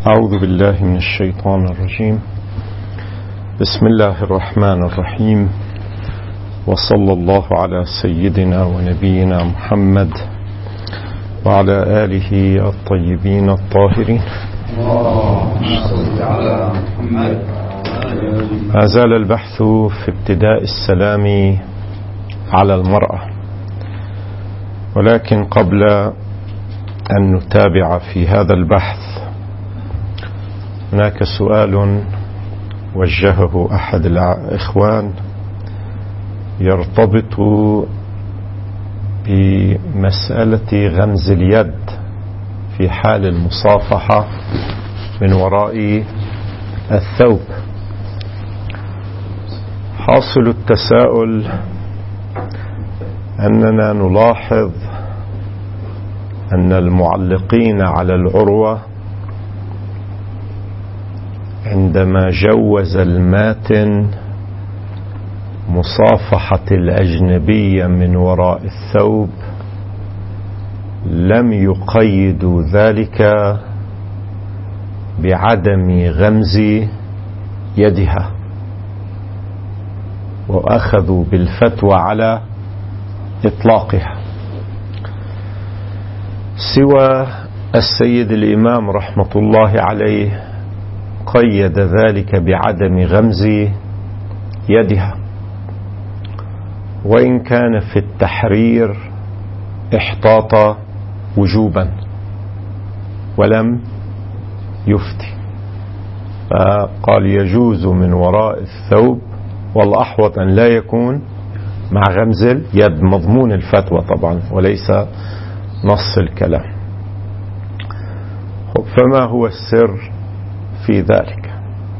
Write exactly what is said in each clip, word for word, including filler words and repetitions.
أعوذ بالله من الشيطان الرجيم. بسم الله الرحمن الرحيم، وصلى الله على سيدنا ونبينا محمد وعلى آله الطيبين الطاهرين. ما زال البحث في ابتداء السلام على المرأة، ولكن قبل أن نتابع في هذا البحث هناك سؤال وجهه أحد الإخوان يرتبط بمسألة غمز اليد في حال المصافحة من وراء الثوب. حاصل التساؤل أننا نلاحظ أن المعلقين على العروة عندما جوز الماتن مصافحة الأجنبية من وراء الثوب لم يقيدوا ذلك بعدم غمز يدها، وأخذوا بالفتوى على إطلاقها، سوى السيد الإمام رحمة الله عليه قيد ذلك بعدم غمز يدها، وإن كان في التحرير احتاط وجوبا ولم يفتي، فقال يجوز من وراء الثوب، والأحوط أن لا يكون مع غمز اليد، مضمون الفتوى طبعا وليس نص الكلام. فما هو السر في ذلك؟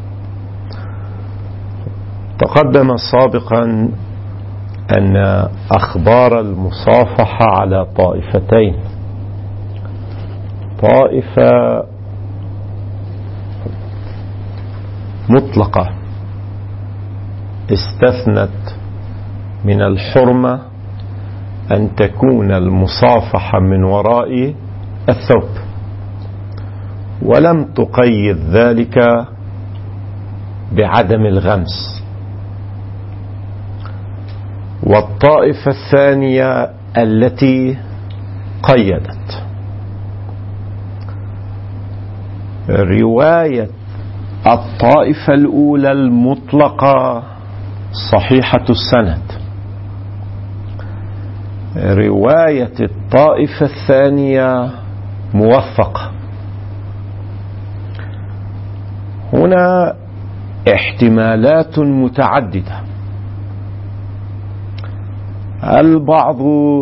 تقدم سابقا أن أخبار المصافحة على طائفتين: طائفة مطلقة استثنت من الحرمة أن تكون المصافحة من وراء الثوب، ولم تقيد ذلك بعدم الغمس. والطائفة الثانية التي قيدت، رواية الطائفة الأولى المطلقة صحيحة السند، رواية الطائفة الثانية موثقة. هنا احتمالات متعددة. البعض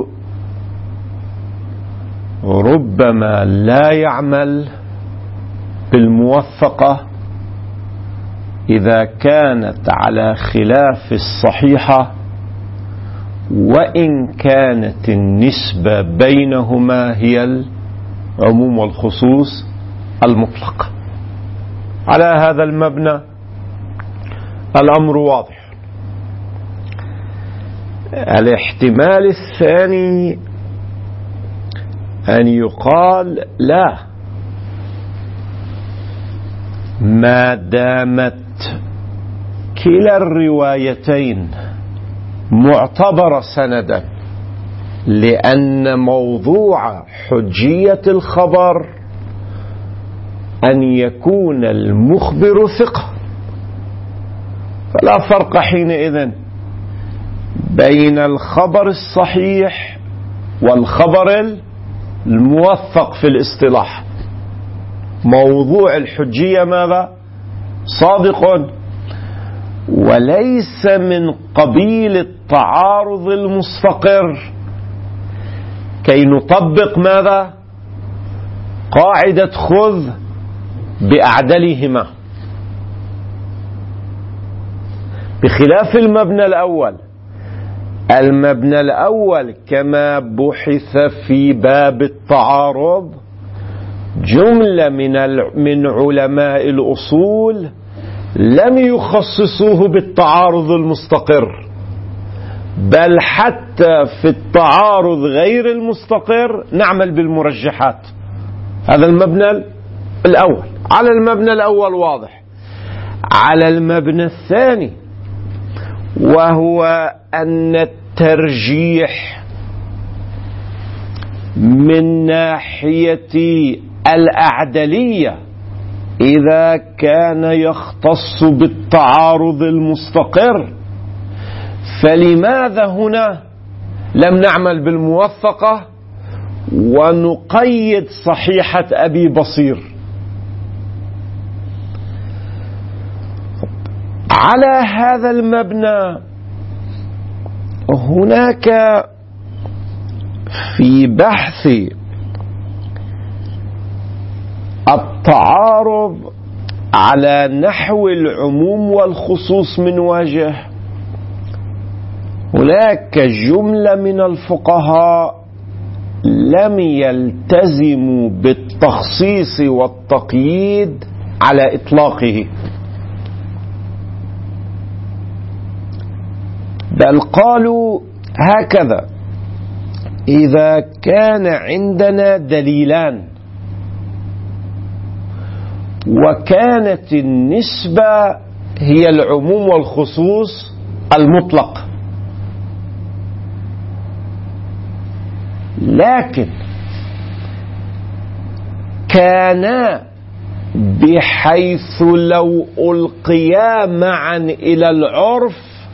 ربما لا يعمل بالموثقة إذا كانت على خلاف الصحيحة، وإن كانت النسبة بينهما هي العموم والخصوص المطلق. على هذا المبنى الأمر واضح. الاحتمال الثاني أن يقال لا، ما دامت كلا الروايتين معتبرة سندا، لأن موضوع حجية الخبر أن يكون المخبر ثقة، فلا فرق حينئذ بين الخبر الصحيح والخبر الموثق في الاصطلاح. موضوع الحجية ماذا؟ صادق، وليس من قبيل التعارض المستقر كي نطبق ماذا؟ قاعدة خذ بأعدلهما، بخلاف المبنى الأول. المبنى الأول كما بحث في باب التعارض جملة من من علماء الأصول لم يخصصوه بالتعارض المستقر، بل حتى في التعارض غير المستقر نعمل بالمرجحات. هذا المبنى الأول. على المبنى الأول واضح. على المبنى الثاني، وهو أن الترجيح من ناحية الأعدلية إذا كان يختص بالتعارض المستقر، فلماذا هنا لم نعمل بالموثقة ونقيد صحيحة أبي بصير؟ على هذا المبنى هناك في بحث التعارض على نحو العموم والخصوص من وجه، هناك جملة من الفقهاء لم يلتزموا بالتخصيص والتقييد على إطلاقه، بل قالوا هكذا: إذا كان عندنا دليلان وكانت النسبة هي العموم والخصوص المطلق، لكن كانا بحيث لو ألقيا معا إلى العرف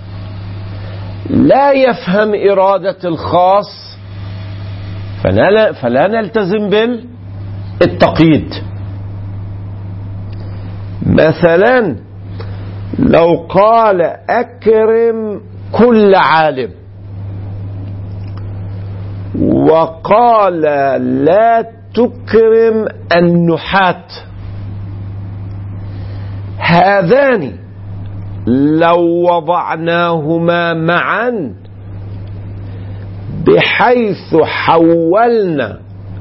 لا يفهم إرادة الخاص، فلا نلتزم بالتقييد. مثلا لو قال أكرم كل عالم وقال لا تكرم النحاة، هذان لو وضعناهما معا بحيث حولنا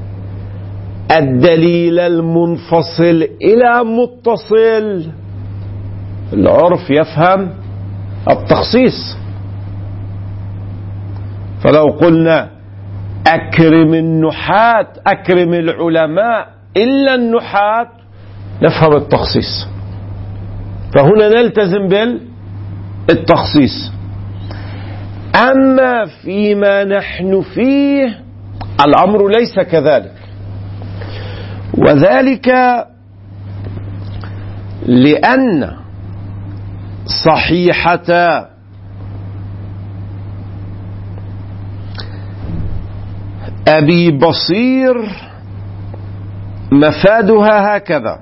الدليل المنفصل إلى متصل، العرف يفهم التخصيص. فلو قلنا أكرم النحاة، أكرم العلماء إلا النحاة، نفهم التخصيص، فهنا نلتزم بالتخصيص. أما فيما نحن فيه الأمر ليس كذلك، وذلك لأن صحيحة أبي بصير مفادها هكذا: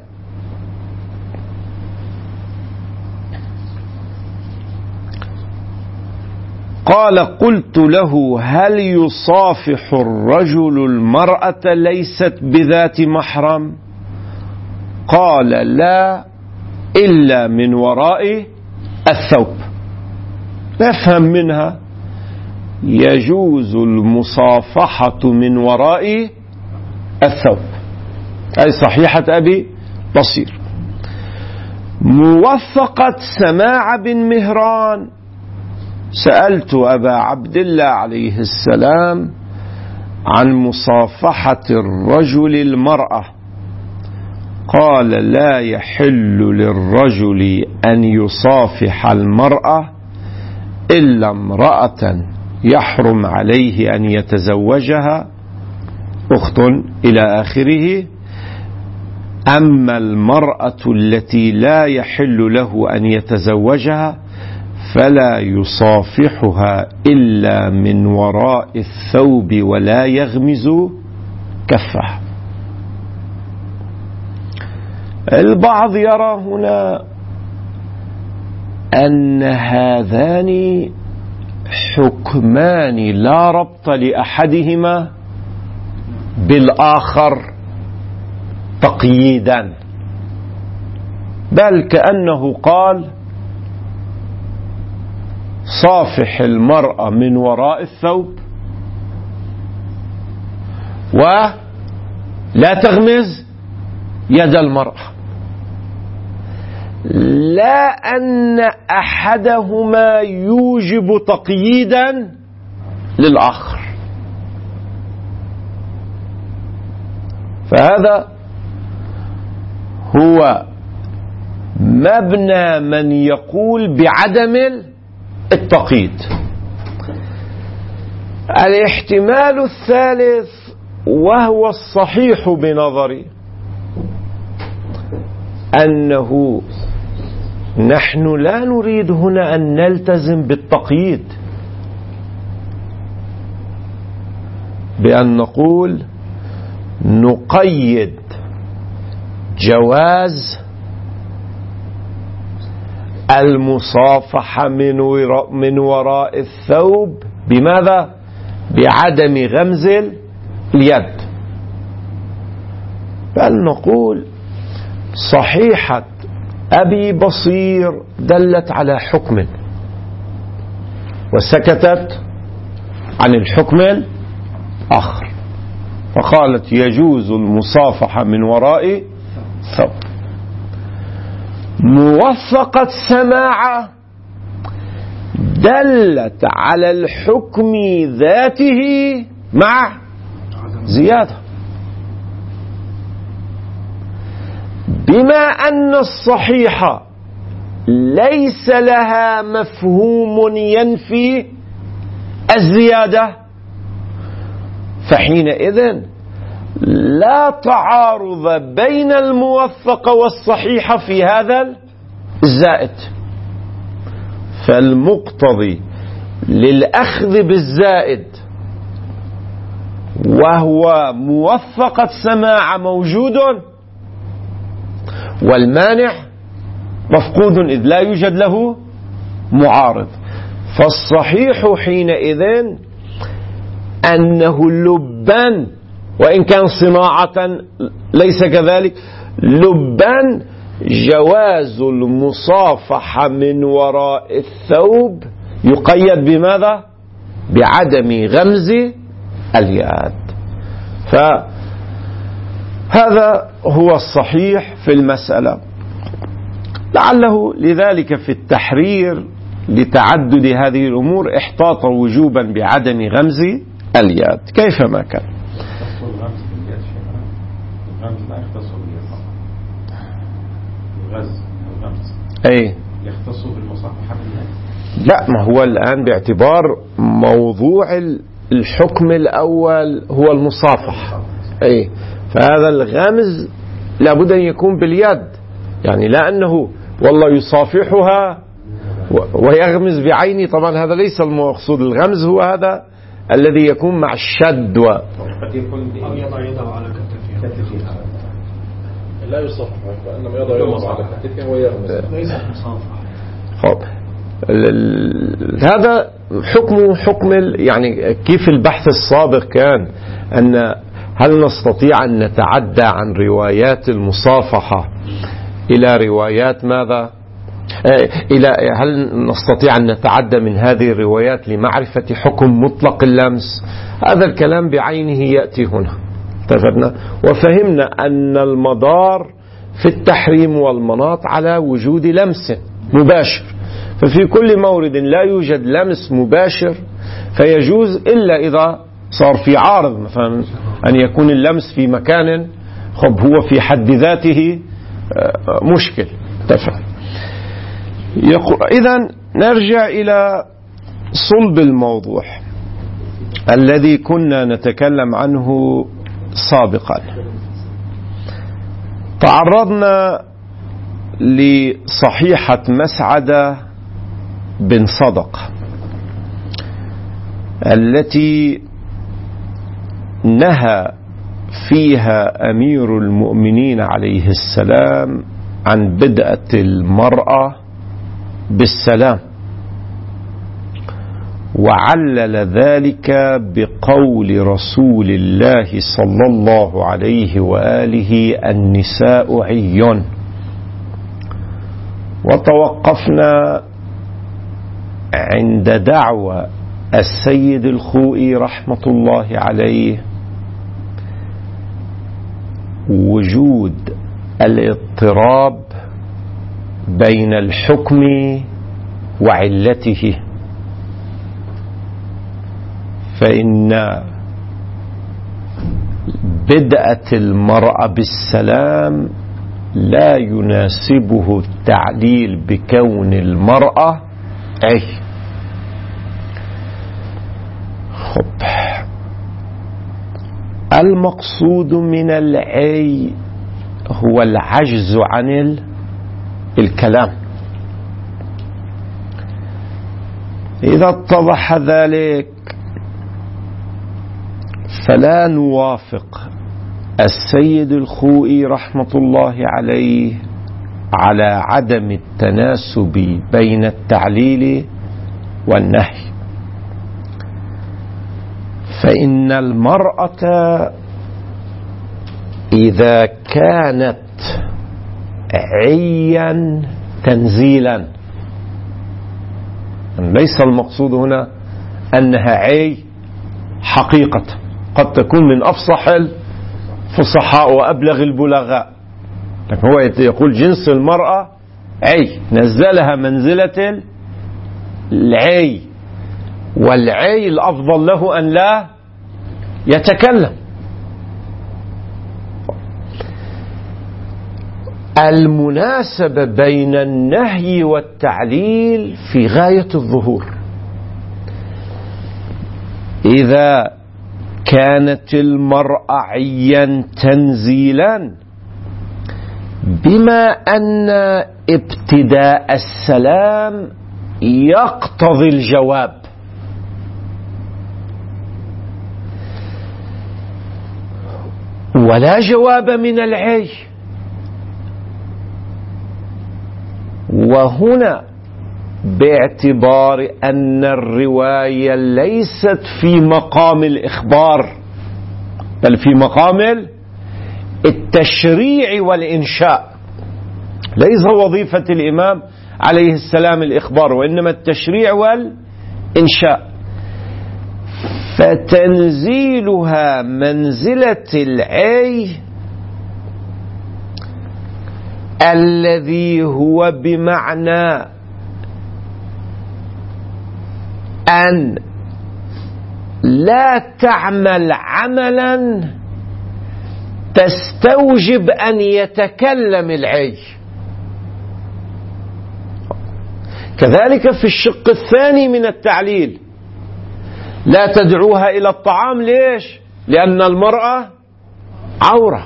قال قلت له هل يصافح الرجل المرأة ليست بذات محرم؟ قال لا إلا من وراء الثوب. نفهم منها يجوز المصافحة من وراء الثوب، أي صحيحة أبي بصير. موثقة سماع بن مهران: سألت أبا عبد الله عليه السلام عن مصافحة الرجل المرأة، قال لا يحل للرجل أن يصافح المرأة إلا امرأة يحرم عليه أن يتزوجها، أخت إلى آخره. أما المرأة التي لا يحل له أن يتزوجها فلا يصافحها إلا من وراء الثوب ولا يغمز كفه. البعض يرى هنا أن هذان حكمان لا ربط لأحدهما بالآخر تقييدا، بل كأنه قال صافح المرأة من وراء الثوب ولا تغمز يد المرأة، لا أن أحدهما يوجب تقييدا للآخر. فهذا هو مبنى من يقول بعدم التقييد. الاحتمال الثالث وهو الصحيح بنظري أنه نحن لا نريد هنا أن نلتزم بالتقييد بأن نقول نقيد جواز المصافحة من وراء, من وراء الثوب بماذا؟ بعدم غمز اليد، بل نقول صحيحة أبي بصير دلت على حكم وسكتت عن الحكم الآخر، فقالت يجوز المصافحة من وراء ثوب. موثقة سماعة دلت على الحكم ذاته مع زيادة، بما أن الصحيحة ليس لها مفهوم ينفي الزيادة، فحينئذ لا تعارض بين الموثقة والصحيحة في هذا الزائد، فالمقتضي للأخذ بالزائد وهو موثقة سماع موجود والمانع مفقود إذ لا يوجد له معارض، فالصحيح حينئذ أنه لبان، وإن كان صناعة ليس كذلك، لبان جواز المصافحة من وراء الثوب يقيد بماذا؟ بعدم غمز اليد. فهذا هو الصحيح في المسألة، لعله لذلك في التحرير لتعدد هذه الأمور احتاط وجوبا بعدم غمز اليد كيفما كان. أي يختص بالمصافحة باليد؟ لا، ما هو الآن باعتبار موضوع الحكم الأول هو المصافحة، أي فهذا الغمز لابد أن يكون باليد، يعني لا أنه والله يصافحها ويغمز بعيني، طبعا هذا ليس المقصود. الغمز هو هذا الذي يكون مع الشد و... قد يكون يضع يده على كتفها لا يصافح، وإنما يضع يده على كتفها ويغمز، ليس مصافحة. خب هذا حكم حكم يعني كيف البحث السابق كان أن هل نستطيع أن نتعدى عن روايات المصافحة إلى روايات ماذا؟ إلى هل نستطيع أن نتعدى من هذه الروايات لمعرفة حكم مطلق اللمس؟ هذا الكلام بعينه يأتي هنا، اتفقنا وفهمنا أن المدار في التحريم والمناط على وجود لمس مباشر، ففي كل مورد لا يوجد لمس مباشر فيجوز إلا إذا صار في عارض، مثلا أن يكون اللمس في مكان خب هو في حد ذاته مشكل، اتفق. إذن نرجع إلى صلب الموضوع الذي كنا نتكلم عنه سابقا. تعرضنا لصحيحة مسعدة بن صدق التي نهى فيها أمير المؤمنين عليه السلام عن بدءة المرأة بالسلام، وعلل ذلك بقول رسول الله صلى الله عليه وآله النساء عي. وتوقفنا عند دعوى السيد الخوئي رحمة الله عليه وجود الاضطراب بين الحكم وعلته، فإن بدءة المرأة بالسلام لا يناسبه التعليل بكون المرأة عي. خب، المقصود من العي هو العجز عن الكلام. إذا اتضح ذلك فلا نوافق السيد الخوئي رحمة الله عليه على عدم التناسب بين التعليل والنهي، فإن المرأة إذا كانت عيا تنزيلا، ليس المقصود هنا أنها عي حقيقة، قد تكون من أفصح الفصحاء وأبلغ البلغاء، لكن هو يقول جنس المرأة عي، نزلها منزلة العي، والعي الأفضل له أن لا يتكلم. المناسبة بين النهي والتعليل في غاية الظهور. إذا كانت المرأة عيا تنزيلا، بما أن ابتداء السلام يقتضي الجواب، ولا جواب من العي، وهنا باعتبار أن الرواية ليست في مقام الإخبار بل في مقام التشريع والإنشاء، ليس وظيفة الإمام عليه السلام الإخبار، وإنما التشريع والإنشاء، فتنزيلها منزلة العي الذي هو بمعنى أن لا تعمل عملا تستوجب أن يتكلم العي. كذلك في الشق الثاني من التعليل، لا تدعوها إلى الطعام، ليش؟ لأن المرأة عورة،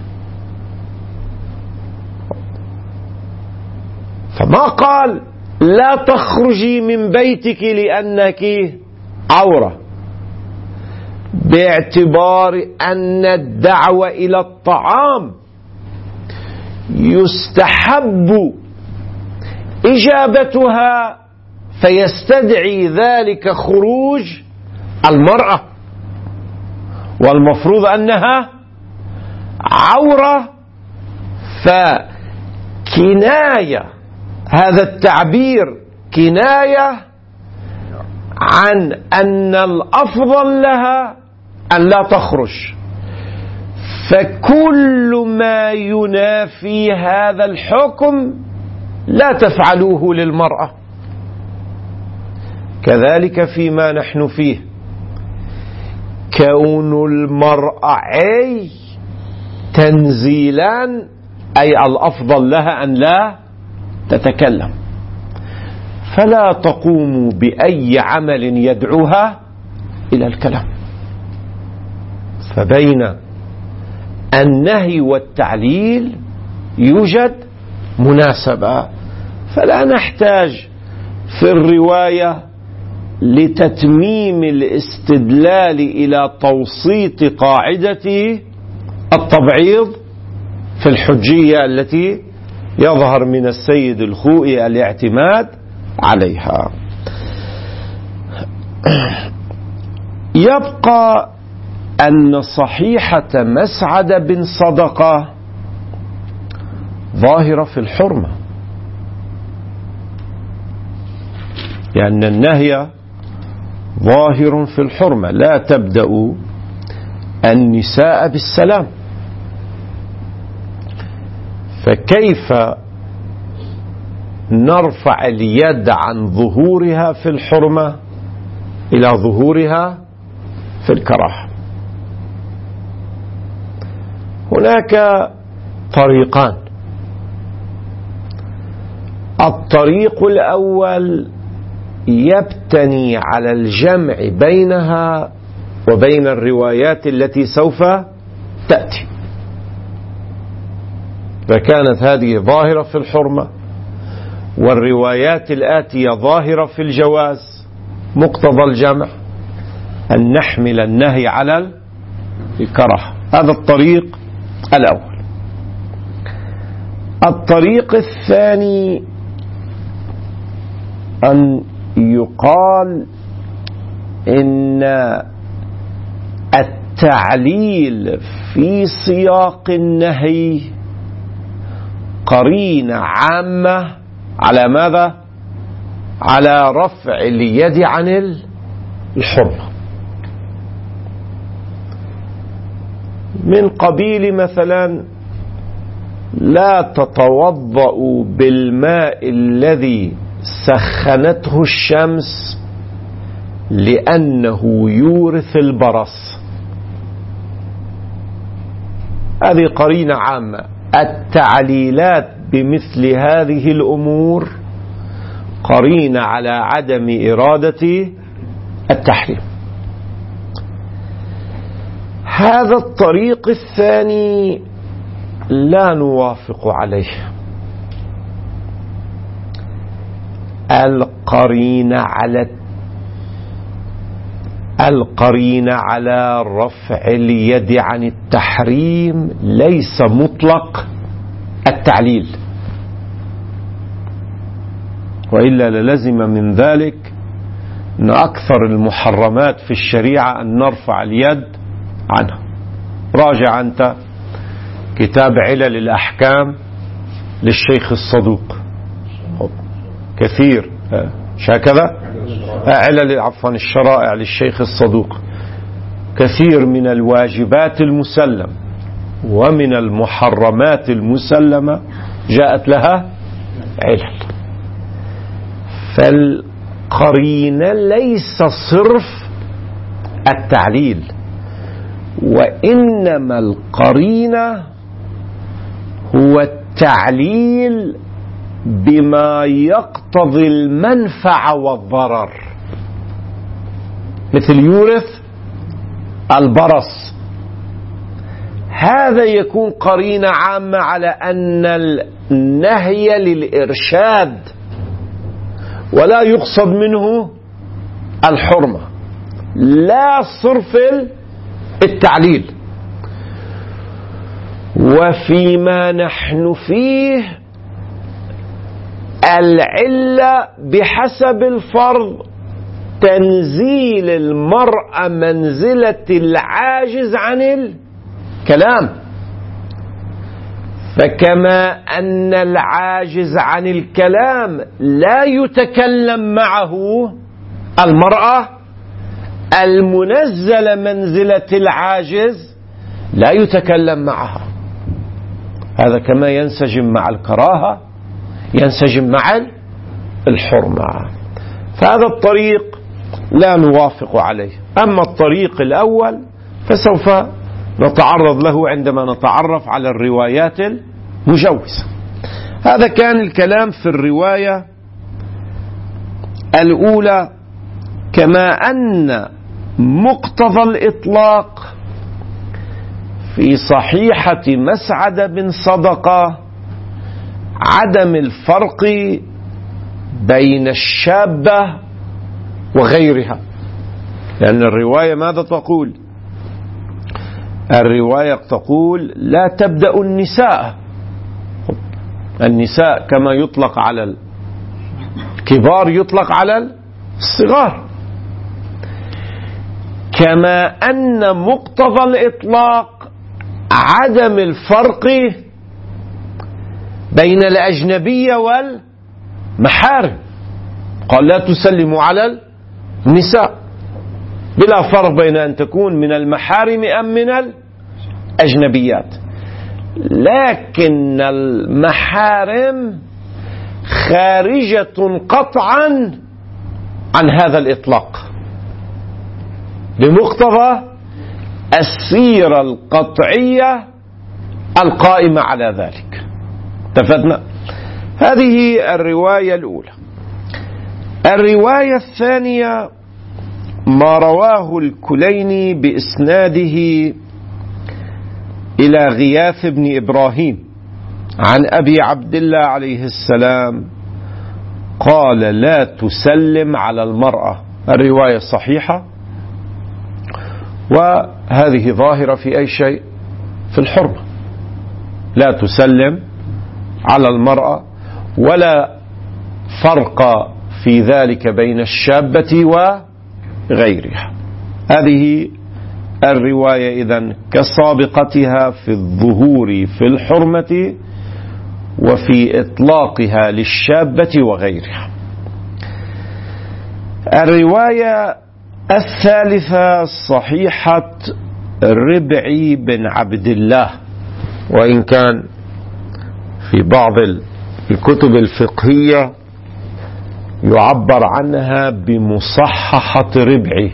فما قال لا تخرجي من بيتك لأنك عورة، باعتبار أن الدعوة إلى الطعام يستحب إجابتها، فيستدعي ذلك خروج المرأة، والمفروض أنها عورة، فكناية هذا التعبير كناية عن أن الأفضل لها أن لا تخرج، فكل ما ينافي هذا الحكم لا تفعلوه للمرأة. كذلك فيما نحن فيه، كون المرأة عي تنزيلا أي الأفضل لها أن لا تتكلم، فلا تقوم بأي عمل يدعوها إلى الكلام. فبين النهي والتعليل يوجد مناسبة، فلا نحتاج في الرواية لتتميم الاستدلال إلى توسيط قاعدة التبعيض في الحجية التي يظهر من السيد الخوئي الاعتماد عليها. يبقى أن صحيحة مسعد بن صدقة ظاهرة في الحرمة، لأن النهي ظاهر في الحرمة، لا تبدأ النساء بالسلام، فكيف نرفع اليد عن ظهورها في الحرمة إلى ظهورها في الكراهة؟ هناك طريقان. الطريق الأول يبتني على الجمع بينها وبين الروايات التي سوف تأتي، فكانت هذه ظاهرة في الحرمة والروايات الآتية ظاهرة في الجواز، مقتضى الجمع أن نحمل النهي على الكراهة. هذا الطريق الأول. الطريق الثاني أن يقال إن التعليل في سياق النهي قرينة عامة على ماذا؟ على رفع اليد عن الحرمة، من قبيل مثلا لا تتوضأ بالماء الذي سخنته الشمس لأنه يورث البرص. هذه قرينة عامة. التعليلات بمثل هذه الأمور قرينة على عدم إرادة التحريم. هذا الطريق الثاني لا نوافق عليه. القرينة على القرينة على رفع اليد عن التحريم ليس مطلق التعليل، وإلا للزم من ذلك أن أكثر المحرمات في الشريعة أن نرفع اليد عنها. راجع أنت كتاب علل الأحكام للشيخ الصدوق، كثير هكذا علل عفوا الشرائع للشيخ الصدوق، كثير من الواجبات المسلم ومن المحرمات المسلمة جاءت لها علل. فالقرينة ليس صرف التعليل، وإنما القرينة هو التعليل بما يقتضي المنفعة والضرر، مثل يورث البرص. هذا يكون قرينة عامة على أن النهي للإرشاد ولا يقصد منه الحرمة، لا صرف التعليل. وفيما نحن فيه العلة بحسب الفرض تنزيل المرأة منزلة العاجز عن الكلام، فكما أن العاجز عن الكلام لا يتكلم معه المرأة، المنزل منزلة العاجز لا يتكلم معها. هذا كما ينسجم مع الكراهة ينسجم مع الحرمة. فهذا الطريق لا نوافق عليه. أما الطريق الأول فسوف نتعرض له عندما نتعرف على الروايات المجوزة. هذا كان الكلام في الرواية الأولى. كما أن مقتضى الإطلاق في صحيحة مسعد بن صدقة عدم الفرق بين الشابة وغيرها، لأن الرواية ماذا تقول؟ الرواية تقول لا تبدأ النساء. النساء كما يطلق على الكبار يطلق على الصغار. كما أن مقتضى الإطلاق عدم الفرق بين الأجنبية والمحارم، قال لا تسلموا على النساء، بلا فرق بين أن تكون من المحارم أم من الأجنبيات. لكن المحارم خارجة قطعا عن هذا الإطلاق بمقتضى السيرة القطعية القائمة على ذلك. اتفقنا؟ هذه الرواية الأولى. الرواية الثانية ما رواه الكليني بإسناده إلى غياث بن إبراهيم عن أبي عبد الله عليه السلام قال لا تسلم على المرأة. الرواية صحيحة، وهذه ظاهرة في أي شيء؟ في الحرمة. لا تسلم على المرأة، ولا فرق في ذلك بين الشابة وغيرها. هذه الرواية إذن كسابقتها في الظهور في الحرمة وفي إطلاقها للشابة وغيرها. الرواية الثالثة صحيحة ربعي بن عبد الله، وإن كان في بعض الكتب الفقهية يعبر عنها بمصححة ربعي،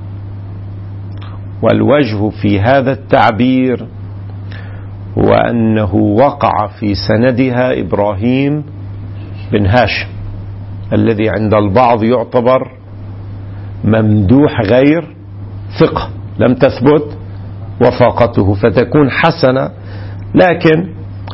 والوجه في هذا التعبير هو أنه وقع في سندها إبراهيم بن هاشم الذي عند البعض يعتبر ممدوح غير ثقة، لم تثبت وفاقته فتكون حسنة، لكن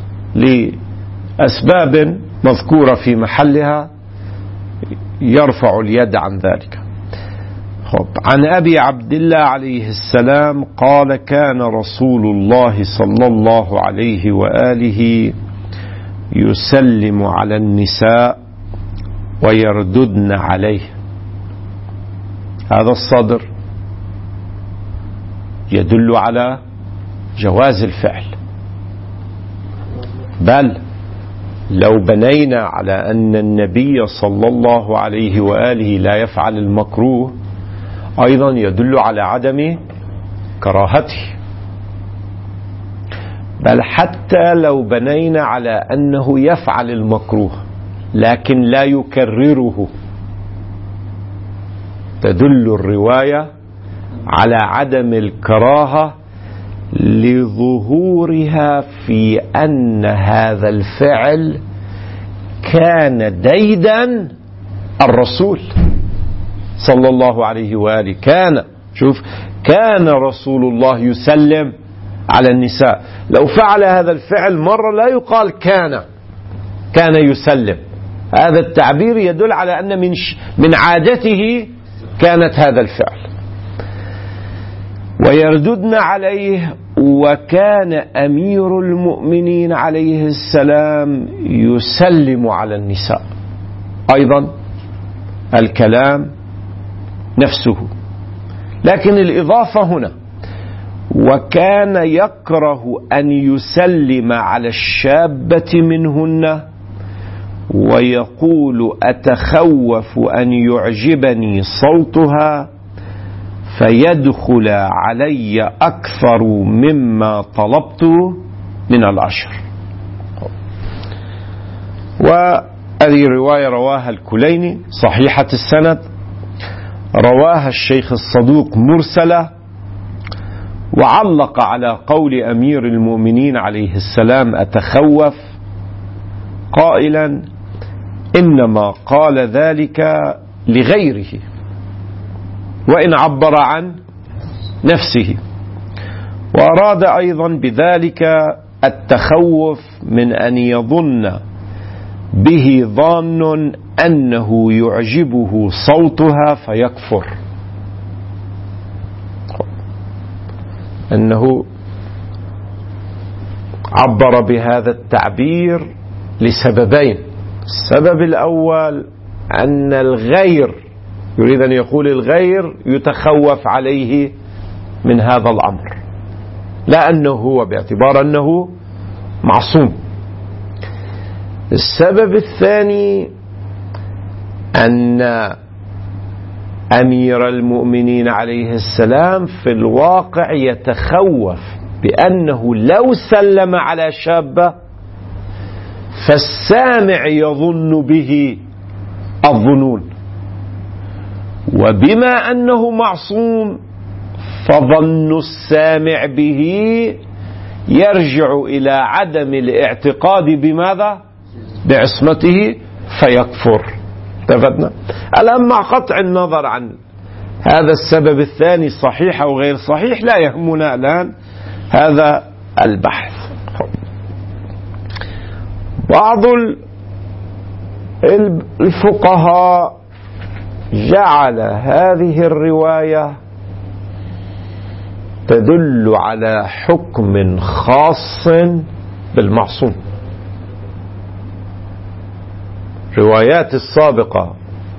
لأسباب مذكورة في محلها يرفع اليد عن ذلك. عن أبي عبد الله عليه السلام قال كان رسول الله صلى الله عليه وآله يسلم على النساء ويرددن عليه. هذا الصدر يدل على جواز الفعل، بل لو بنينا على أن النبي صلى الله عليه وآله لا يفعل المكروه أيضا يدل على عدم كراهته، بل حتى لو بنينا على أنه يفعل المكروه لكن لا يكرره تدل الرواية على عدم الكراهة لظهورها في أن هذا الفعل كان ديدا الرسول صلى الله عليه وآله. كان شوف كان رسول الله يسلم على النساء، لو فعل هذا الفعل مرة لا يقال كان كان يسلم، هذا التعبير يدل على أن من من عادته كانت هذا الفعل. ويرددن عليه، وكان أمير المؤمنين عليه السلام يسلم على النساء، أيضا الكلام نفسه، لكن الإضافة هنا وكان يكره أن يسلم على الشابة منهن ويقول أتخوف أن يعجبني صوتها فيدخل علي أكثر مما طلبت من العشر. وهذه الرواية رواها الكليني صحيحة السند، رواها الشيخ الصدوق مرسلة، وعلق على قول أمير المؤمنين عليه السلام أتخوف قائلا إنما قال ذلك لغيره وإن عبر عن نفسه، وأراد أيضا بذلك التخوف من أن يظن به ظان أنه يعجبه صوتها فيكفر، أنه عبر بهذا التعبير لسببين. السبب الأول أن الغير يريد أن يقول الغير يتخوف عليه من هذا الأمر، لا أنه هو باعتبار أنه معصوم. السبب الثاني أن أمير المؤمنين عليه السلام في الواقع يتخوف بأنه لو سلم على شابة فالسامع يظن به الظنون، وبما أنه معصوم فظن السامع به يرجع إلى عدم الاعتقاد بماذا؟ بعصمته فيكفر. اتفقنا؟ الآن مع قطع النظر عن هذا السبب الثاني صحيح أو غير صحيح لا يهمنا الآن هذا البحث. بعض الفقهاء جعل هذه الرواية تدل على حكم خاص بالمعصوم. الروايات السابقة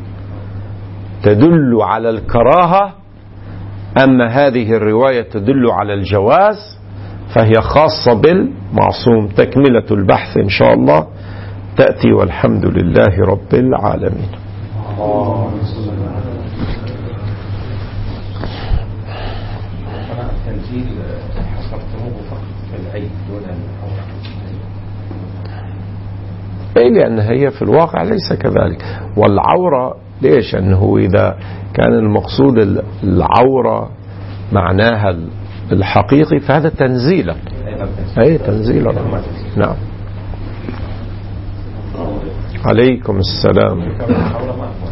تدل على الكراهة، أما هذه الرواية تدل على الجواز، فهي خاصة بالمعصوم. تكملة البحث إن شاء الله تأتي، والحمد لله رب العالمين. التنزيل حصرتموه فقط في العيد دون أي لأن هي في الواقع ليس كذلك. والعورة ليش؟ أنه إذا كان المقصود العورة معناها الحقيقي فهذا تنزيلا، أي تنزيلا. نعم. عليكم السلام.